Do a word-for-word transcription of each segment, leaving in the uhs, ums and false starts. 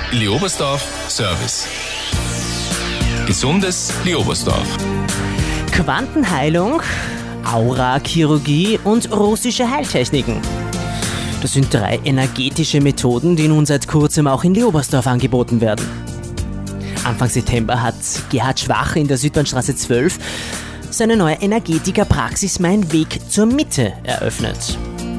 Leobersdorf Service. Gesundes Leobersdorf. Quantenheilung, Aurachirurgie und russische Heiltechniken. Das sind drei energetische Methoden, die nun seit kurzem auch in Leobersdorf angeboten werden. Anfang September hat Gerhard Schwach in der Südbahnstraße zwölf seine neue Energetikerpraxis Mein Weg zur Mitte eröffnet.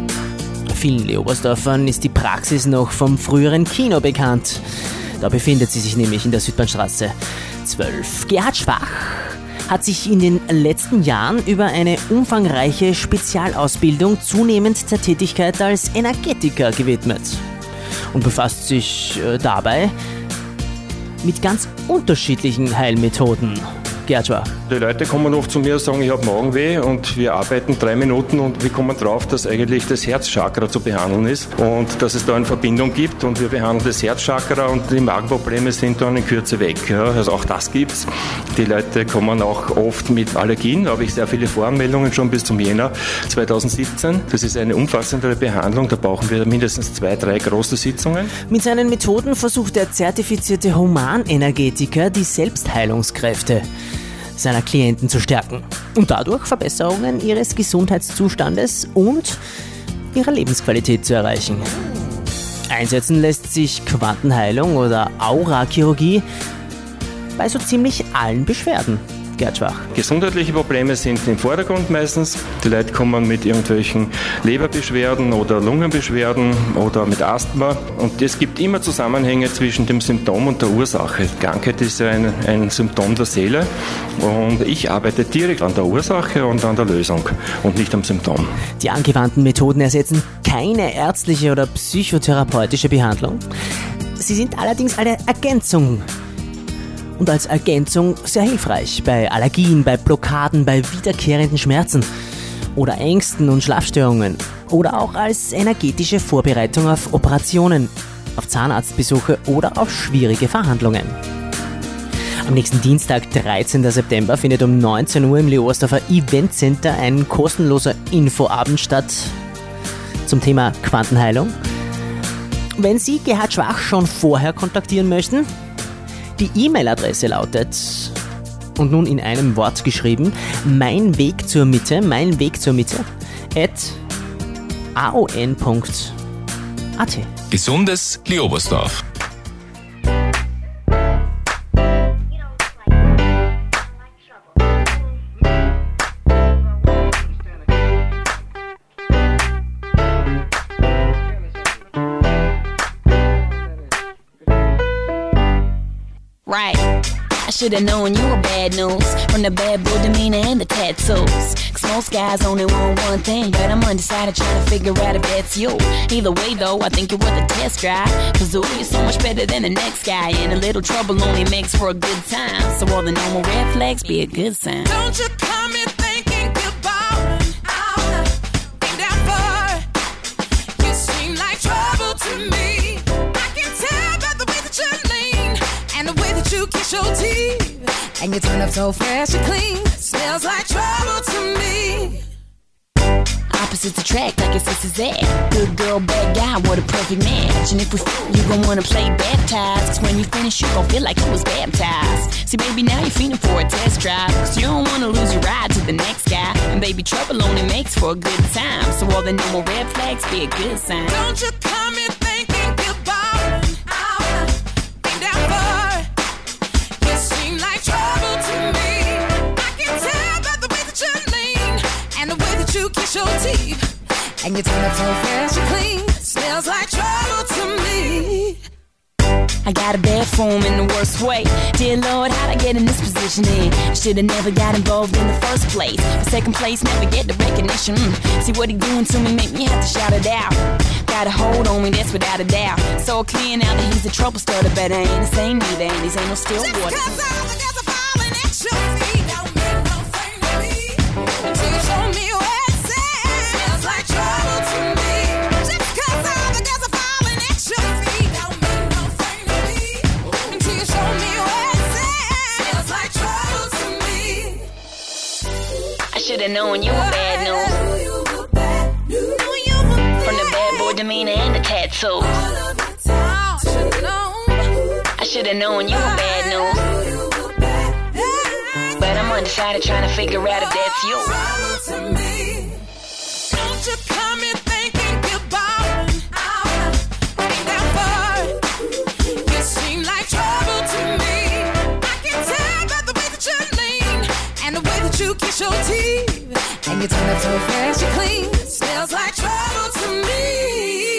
Vielen Leobersdorfern ist die Praxis noch vom früheren Kino bekannt. Da befindet sie sich nämlich in der Südbahnstraße zwölf. Gerhard Schwach hat sich in den letzten Jahren über eine umfangreiche Spezialausbildung zunehmend der Tätigkeit als Energetiker gewidmet und befasst sich äh, dabei mit ganz unterschiedlichen Heilmethoden. Gerhard Schwach. Die Leute kommen oft zu mir und sagen, ich habe Magenweh, und wir arbeiten drei Minuten und wir kommen drauf, dass eigentlich das Herzchakra zu behandeln ist und dass es da eine Verbindung gibt, und wir behandeln das Herzchakra und die Magenprobleme sind dann in Kürze weg. Ja, also auch das gibt's. Die Leute kommen auch oft mit Allergien, da habe ich sehr viele Voranmeldungen schon bis zum Jänner zweitausendsiebzehn. Das ist eine umfassendere Behandlung, da brauchen wir mindestens zwei, drei große Sitzungen. Mit seinen Methoden versucht der zertifizierte Humanenergetiker die Selbstheilungskräfte seiner Klienten zu stärken und dadurch Verbesserungen ihres Gesundheitszustandes und ihrer Lebensqualität zu erreichen. Einsetzen lässt sich Quantenheilung oder Aurachirurgie bei so ziemlich allen Beschwerden. Gerhard Schwach. Gesundheitliche Probleme sind im Vordergrund meistens. Die Leute kommen mit irgendwelchen Leberbeschwerden oder Lungenbeschwerden oder mit Asthma. Und es gibt immer Zusammenhänge zwischen dem Symptom und der Ursache. Krankheit ist ja ein, ein Symptom der Seele. Und ich arbeite direkt an der Ursache und an der Lösung und nicht am Symptom. Die angewandten Methoden ersetzen keine ärztliche oder psychotherapeutische Behandlung. Sie sind allerdings eine Ergänzung. Und als Ergänzung sehr hilfreich bei Allergien, bei Blockaden, bei wiederkehrenden Schmerzen oder Ängsten und Schlafstörungen oder auch als energetische Vorbereitung auf Operationen, auf Zahnarztbesuche oder auf schwierige Verhandlungen. Am nächsten Dienstag, dreizehnten September, findet um neunzehn Uhr im Leobersdorfer Eventcenter ein kostenloser Infoabend statt zum Thema Quantenheilung. Wenn Sie Gerhard Schwach schon vorher kontaktieren möchten, die E-Mail-Adresse lautet, und nun in einem Wort geschrieben, mein Weg zur Mitte, mein Weg zur Mitte, at aon punkt a t. Gesundes Leobersdorf. Right, I should've known you were bad news from the bad boy demeanor and the tattoos. Cause most guys only want one thing, but I'm undecided trying to figure out if that's you. Either way though, I think you're worth a test drive. Cause ooh, you're so much better than the next guy, and a little trouble only makes for a good time. So all the normal red flags be a good sign. Don't you come in thinking goodbye. I'll be down for. You seem like trouble to me. I can tell by the way that you lean and the way that you kiss your teeth, and you turn up so fresh and clean. Smells like trouble to me. Opposites attract like your sister's that. Good girl, bad guy, what a perfect match. And if we f- you gon' wanna play baptized. Cause when you finish, you gon' feel like you was baptized. See, baby, now you're feeling for a test drive. Cause you don't wanna lose your ride to the next guy. And baby, trouble only makes for a good time. So all the normal red flags be a good sign. Don't you come in thinking goodbye. I'll be down for. You seem like trouble to me. I can tell by the way that you lean and the way that you kiss your teeth, and you turn up so fresh and clean. Smells like trouble to me. I got a bad form in the worst way. Dear Lord, how'd I get in this position in? Should've never got involved in the first place. For second place, never get the recognition. Mm. See what he doing to me, make me have to shout it out. Got a hold on me, that's without a doubt. So clear now that he's a trouble starter, but I ain't the same neither, and these ain't no still Just water. cause all the girls are falling at your feet don't mean no thing to me. Until you show me where it's at. Smells like trouble to me. Just cause all the girls are falling at your feet don't mean no thing to me. Until you show me where it's at. Smells like trouble to me. I should've known you were bad news. You were bad news. Knew you were From the bad boy demeanor and the tattoos. all of the time. Should've known. should've known you were bad news. But I'm undecided trying to figure out if that's you. Don't you come in thinking you're ballin' out. Ain't that far? You seem like trouble to me. I can tell by the way that you lean and the way that you kiss your teeth. And you turn up so fast you clean. Smells like trouble to me.